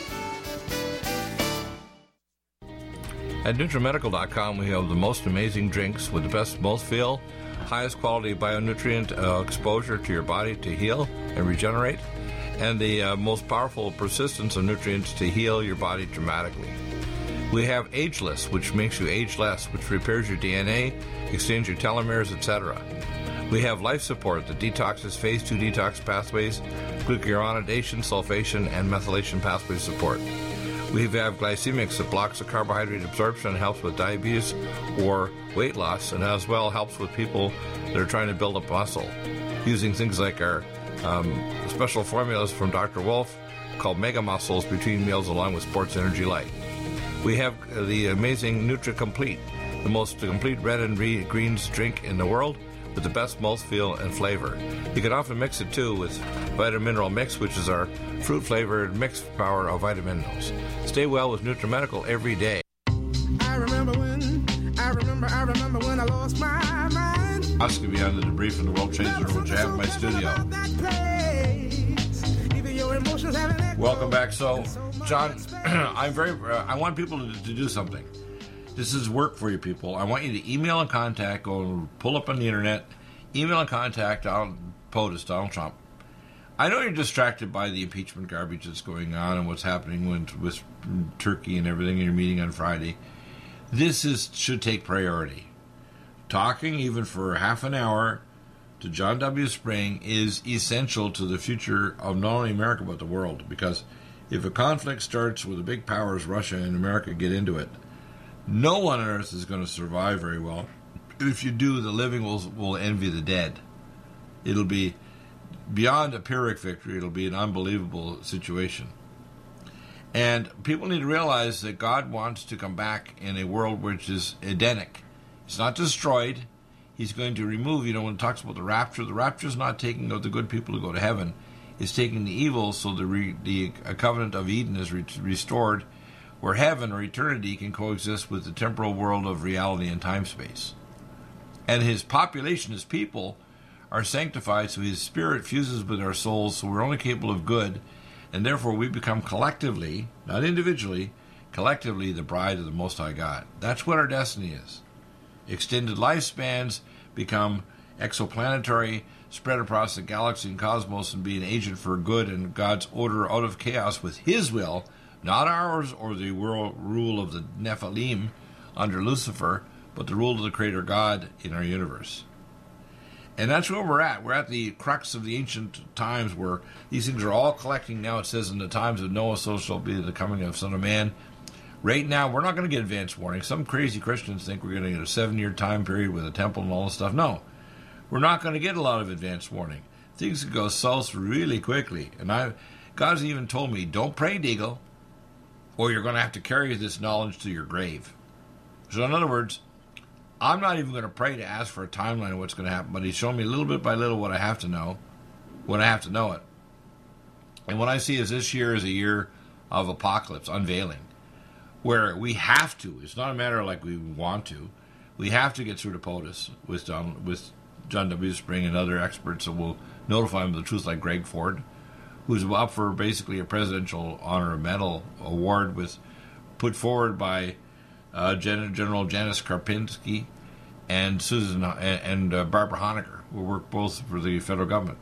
At NutriMedical.com, we have the most amazing drinks with the best mouthfeel, highest quality bionutrient exposure to your body to heal and regenerate, and the most powerful persistence of nutrients to heal your body dramatically. We have Ageless, which makes you age less, which repairs your DNA, extends your telomeres, etc. We have Life Support that detoxes phase 2 detox pathways, glucuronidation, sulfation, and methylation pathway support. We have glycemics that blocks the carbohydrate absorption and helps with diabetes or weight loss, and as well helps with people that are trying to build up muscle, using things like our special formulas from Dr. Wolf called Mega Muscles between meals along with Sports Energy Light. We have the amazing Nutri-Complete, the most complete red and greens drink in the world with the best mouthfeel and flavor. You can often mix it too with Vitamin Mineral Mix, which is our fruit-flavored mixed power of vitamin minerals. Stay well with NutriMedical every day. I remember when I lost my mind. Oscar beyond the debris from the World Trade Center, which I have in my studio. Welcome back. So, John, I want people to do something. This is work for you people. I want you to email and contact, go pull up on the internet, email and contact POTUS, Donald Trump. I know you're distracted by the impeachment garbage that's going on and what's happening with Turkey and everything in your meeting on Friday. This should take priority. Talking even for half an hour to John W. Spring is essential to the future of not only America but the world, because if a conflict starts with the big powers, Russia and America, get into it, no one on earth is going to survive very well. If you do, the living will envy the dead. It'll be beyond a Pyrrhic victory. It'll be an unbelievable situation. And people need to realize that God wants to come back in a world which is Edenic. It's not destroyed. He's going to remove, when it talks about the rapture is not taking out the good people to go to heaven. It's taking the evil, so the covenant of Eden is restored, where heaven or eternity can coexist with the temporal world of reality and time-space. And his population, his people, are sanctified, so his spirit fuses with our souls, so we're only capable of good, and therefore we become collectively, not individually, collectively the bride of the Most High God. That's what our destiny is. Extended lifespans become exoplanetary, spread across the galaxy and cosmos, and be an agent for good and God's order out of chaos with his will, not ours or the rule of the Nephilim under Lucifer, but the rule of the Creator God in our universe. And that's where we're at. We're at the crux of the ancient times where these things are all collecting now. It says, in the times of Noah, so shall be the coming of Son of Man. Right now, we're not going to get advance warning. Some crazy Christians think we're going to get a 7-year time period with a temple and all this stuff. No, we're not going to get a lot of advance warning. Things could go south really quickly. And God's even told me, don't pray, Deagle, or you're going to have to carry this knowledge to your grave. So in other words, I'm not even going to pray to ask for a timeline of what's going to happen, but he's shown me little bit by little what I have to know, when I have to know it. And what I see is this year is a year of apocalypse, unveiling, where we have to, it's not a matter of like we want to, we have to get through to POTUS with John W. Spring and other experts that will notify him of the truth, like Greg Ford, who's up for basically a Presidential Honor Medal award put forward by General Janice Karpinski and Barbara Honegger, who work both for the federal government.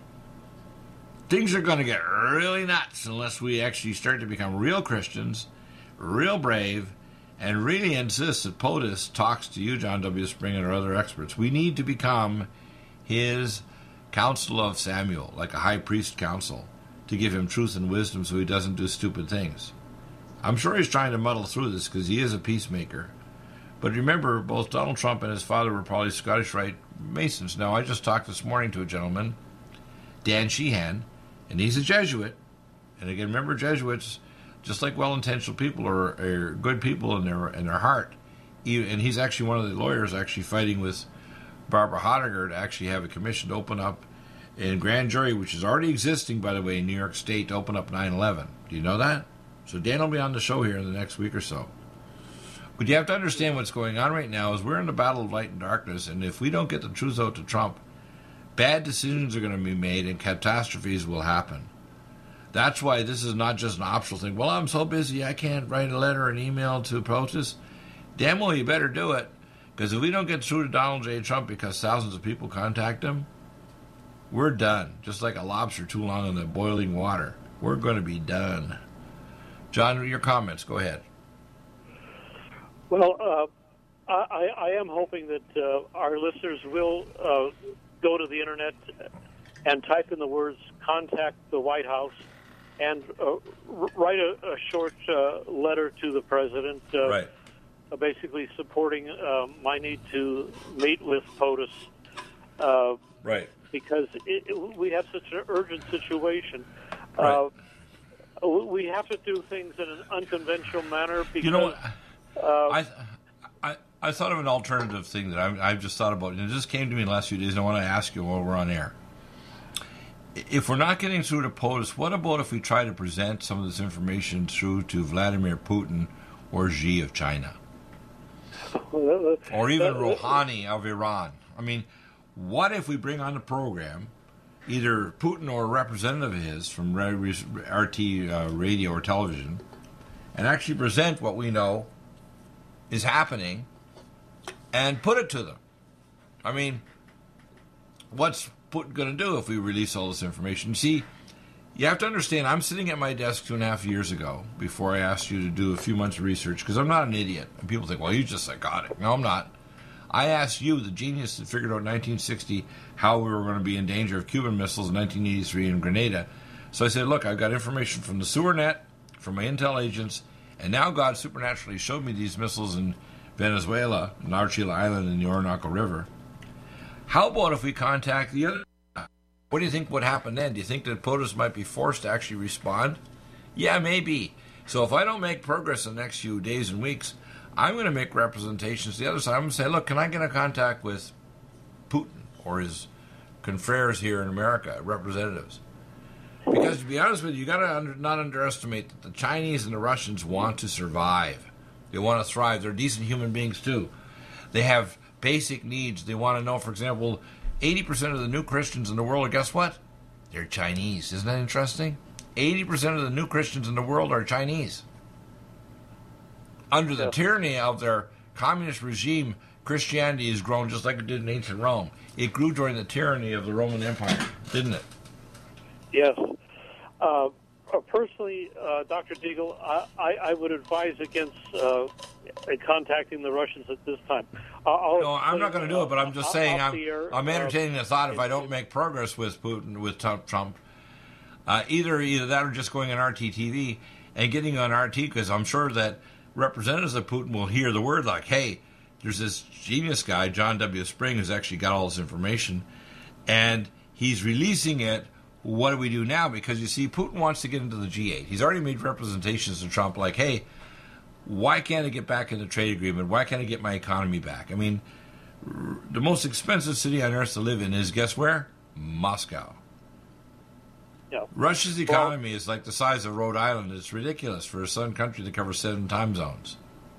Things are going to get really nuts unless we actually start to become real Christians, real brave, and really insist that POTUS talks to you, John W. Spring, and our other experts. We need to become his council of Samuel, like a high priest council, to give him truth and wisdom so he doesn't do stupid things. I'm sure he's trying to muddle through this because he is a peacemaker. But remember, both Donald Trump and his father were probably Scottish Rite Masons. Now, I just talked this morning to a gentleman, Dan Sheehan, and he's a Jesuit. And again, remember, Jesuits, just like well-intentioned people, are good people in their heart. And he's actually one of the lawyers actually fighting with Barbara Honegger to actually have a commission to open up in grand jury, which is already existing, by the way, in New York State, to open up 9/11. Do you know that? So Dan will be on the show here in the next week or so. But you have to understand what's going on right now is we're in the battle of light and darkness, and if we don't get the truth out to Trump, bad decisions are going to be made and catastrophes will happen. That's why this is not just an optional thing. Well, I'm so busy I can't write a letter or an email to POTUS. Damn well, you better do it, because if we don't get through to Donald J. Trump because thousands of people contact him, we're done. Just like a lobster too long in the boiling water. We're going to be done. John, your comments. Go ahead. Well, I am hoping that our listeners will go to the internet and type in the words "contact the White House" and write a short letter to the president, Right. Basically supporting my need to meet with POTUS. Right. Because we have such an urgent situation. Right. We have to do things in an unconventional manner because... You know what? I thought of an alternative thing that I've just thought about, and it just came to me in the last few days, and I want to ask you while we're on air. If we're not getting through to POTUS, what about if we try to present some of this information through to Vladimir Putin or Xi of China? Or even Rouhani of Iran? I mean, what if we bring on the program either Putin or a representative of his from RT radio or television and actually present what we know is happening and put it to them? I mean, what's Putin going to do if we release all this information? See, you have to understand, I'm sitting at my desk 2.5 years ago before I asked you to do a few months of research, because I'm not an idiot. And people think, well, you just psychotic. No, I'm not. I asked you, the genius that figured out in 1960 how we were going to be in danger of Cuban missiles in 1983 in Grenada. So I said, look, I've got information from the sewer net, from my intel agents, and now God supernaturally showed me these missiles in Venezuela, in Archila Island, and the Orinoco River. How about if we contact the other? What do you think would happen then? Do you think that POTUS might be forced to actually respond? Yeah, maybe. So if I don't make progress in the next few days and weeks, I'm going to make representations to the other side. I'm going to say, look, can I get in contact with Putin or his confreres here in America, representatives? Because to be honest with you, you got to not underestimate that the Chinese and the Russians want to survive. They want to thrive. They're decent human beings too. They have basic needs. They want to know, for example, 80% of the new Christians in the world, guess what? They're Chinese. Isn't that interesting? 80% of the new Christians in the world are Chinese. Under the tyranny of their communist regime, Christianity has grown just like it did in ancient Rome. It grew during the tyranny of the Roman Empire, didn't it? Yes. Personally, Dr. Deagle, I would advise against contacting the Russians at this time. No, I'm not going to do it, but I'm just saying I'm entertaining the thought if I don't make progress with Putin, with Trump, either that or just going on RTTV and getting on RT, because I'm sure that representatives of Putin will hear the word like, hey, there's this genius guy, John W. Spring, who's actually got all this information, and he's releasing it. What do we do now? Because, you see, Putin wants to get into the G8. He's already made representations to Trump like, hey, why can't I get back in the trade agreement? Why can't I get my economy back? I mean, the most expensive city on earth to live in is, guess where? Moscow. Yeah. Russia's economy is like the size of Rhode Island. It's ridiculous for a southern country to cover 7 time zones.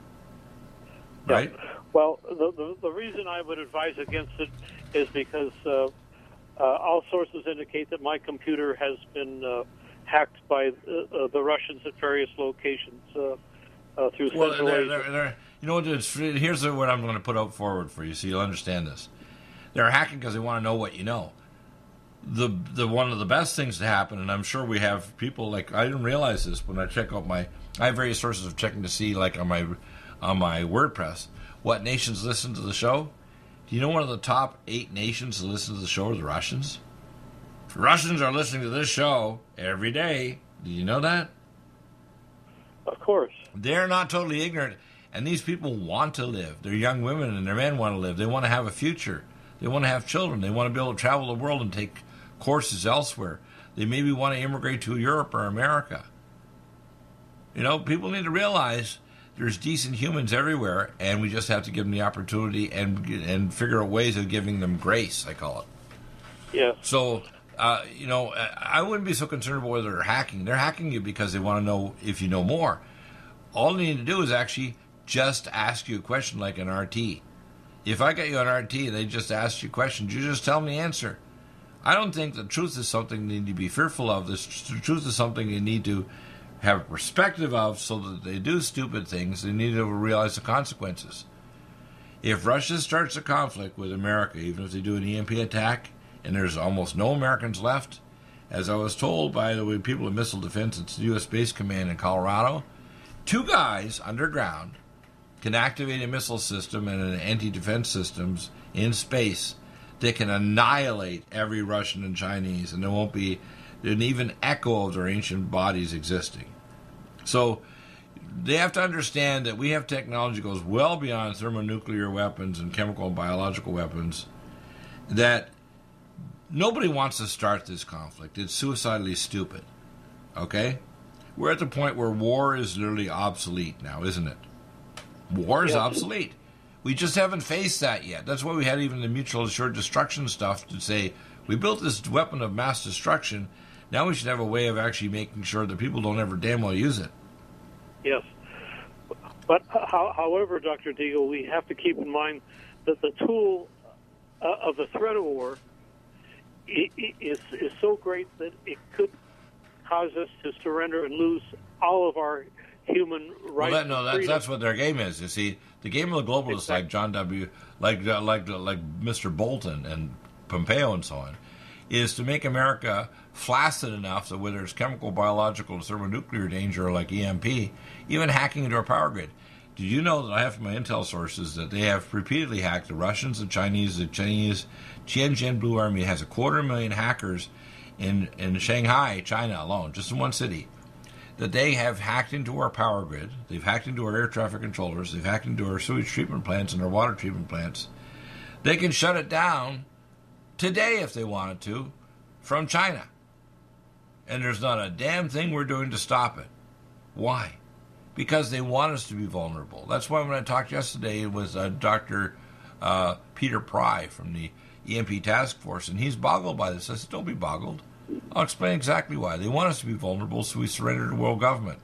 Right? Yeah. Well, the reason I would advise against it is because all sources indicate that my computer has been hacked by the Russians at various locations through Central Asia. You know, here's what I'm going to put out forward for you so you'll understand this. They're hacking because they want to know what you know. The one of the best things to happen, and I'm sure we have people like, I didn't realize this when I check out I have various sources of checking to see, like on my WordPress, what nations listen to the show. Do you know one of the top 8 nations to listen to the show are the Russians? Russians are listening to this show every day. Do you know that? Of course. They're not totally ignorant, and these people want to live. Their young women and their men want to live. They want to have a future. They want to have children. They want to be able to travel the world and take courses elsewhere. They maybe want to immigrate to Europe or America. You know, people need to realize there's decent humans everywhere, and we just have to give them the opportunity and figure out ways of giving them grace, I call it. Yeah. So, you know, I wouldn't be so concerned about whether they're hacking. They're hacking you because they want to know if you know more. All they need to do is actually just ask you a question like an RT. If I got you on RT and they just asked you questions, you just tell them the answer. I don't think the truth is something they need to be fearful of. The truth is something you need to have a perspective of, so that they do stupid things, they need to realize the consequences. If Russia starts a conflict with America, even if they do an EMP attack, and there's almost no Americans left, as I was told by the people of Missile Defense at the U.S. Base Command in Colorado, 2 guys underground can activate a missile system and an anti-defense systems in space that can annihilate every Russian and Chinese, and there won't be an even echo of their ancient bodies existing. So they have to understand that we have technology that goes well beyond thermonuclear weapons and chemical and biological weapons, that nobody wants to start this conflict. It's suicidally stupid. Okay? We're at the point where war is literally obsolete now, isn't it? War is obsolete. We just haven't faced that yet. That's why we had even the mutual assured destruction stuff to say, we built this weapon of mass destruction, now we should have a way of actually making sure that people don't ever damn well use it. Yes. But however, Dr. Deagle, we have to keep in mind that the tool of the threat of war is so great that it could cause us to surrender and lose all of our human rights. Well, that's what their game is. You see, the game of the globalists, like John W., like Mr. Bolton and Pompeo and so on, is to make America flaccid enough that whether it's chemical, biological, or thermonuclear danger like EMP, even hacking into our power grid. Did you know that I have from my intel sources that they have repeatedly hacked the Russians, the Chinese Tianjin Blue Army has 250,000 hackers in Shanghai, China alone, just in one city, that they have hacked into our power grid, they've hacked into our air traffic controllers, they've hacked into our sewage treatment plants and our water treatment plants. They can shut it down today if they wanted to from China. And there's not a damn thing we're doing to stop it. Why? Because they want us to be vulnerable. That's why when I talked yesterday with Dr. Peter Pry from the EMP Task Force, and he's boggled by this. I said, don't be boggled. I'll explain exactly why. They want us to be vulnerable, so we surrender to world government.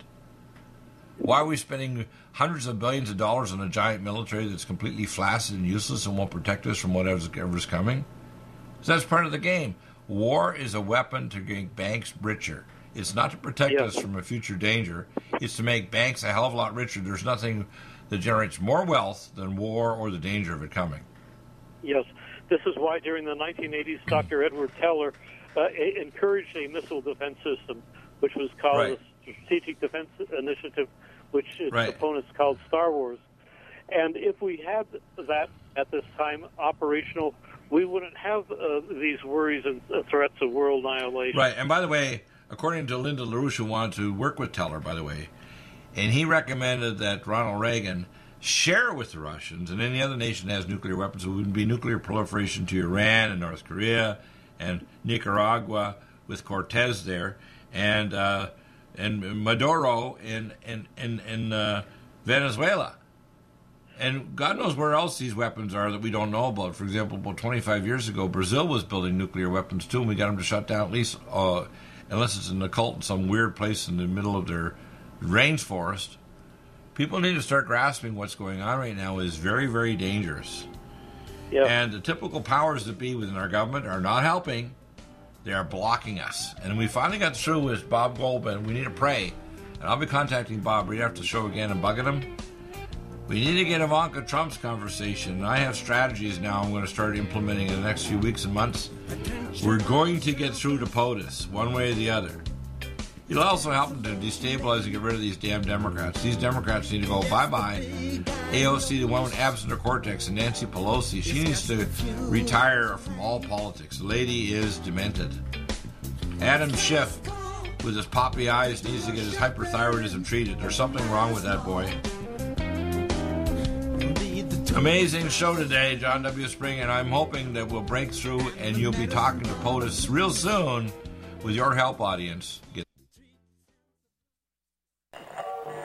Why are we spending hundreds of billions of dollars on a giant military that's completely flaccid and useless and won't protect us from whatever's coming? So that's part of the game. War is a weapon to make banks richer. It's not to protect us from a future danger. It's to make banks a hell of a lot richer. There's nothing that generates more wealth than war or the danger of it coming. Yes. This is why during the 1980s, Dr. Edward Teller encouraged a missile defense system, which was called the Strategic Defense Initiative, which its opponents called Star Wars. And if we had that at this time operational, we wouldn't have these worries and threats of world annihilation. Right. And by the way, according to Linda LaRouche, who wanted to work with Teller, by the way, and he recommended that Ronald Reagan share with the Russians and any other nation that has nuclear weapons. It wouldn't be nuclear proliferation to Iran and North Korea and Nicaragua with Cortez there, and Maduro in Venezuela. And God knows where else these weapons are that we don't know about. For example, about 25 years ago, Brazil was building nuclear weapons too, and we got them to shut down at least, unless it's an occult in some weird place in the middle of their rainforest. People need to start grasping what's going on right now is very, very dangerous. Yep. And the typical powers that be within our government are not helping. They are blocking us. And we finally got through with Bob Goldman. We need to pray. And I'll be contacting Bob right after the show again and bugging him. We need to get Ivanka Trump's conversation. And I have strategies now I'm going to start implementing in the next few weeks and months. We're going to get through to POTUS, one way or the other. It'll also help them to destabilize and get rid of these damn Democrats. These Democrats need to go bye-bye. AOC, the one with absent her cortex, and Nancy Pelosi, she needs to retire from all politics. The lady is demented. Adam Schiff, with his poppy eyes, needs to get his hyperthyroidism treated. There's something wrong with that boy. Amazing show today, John W. Spring, and I'm hoping that we'll break through and you'll be talking to POTUS real soon with your help, audience.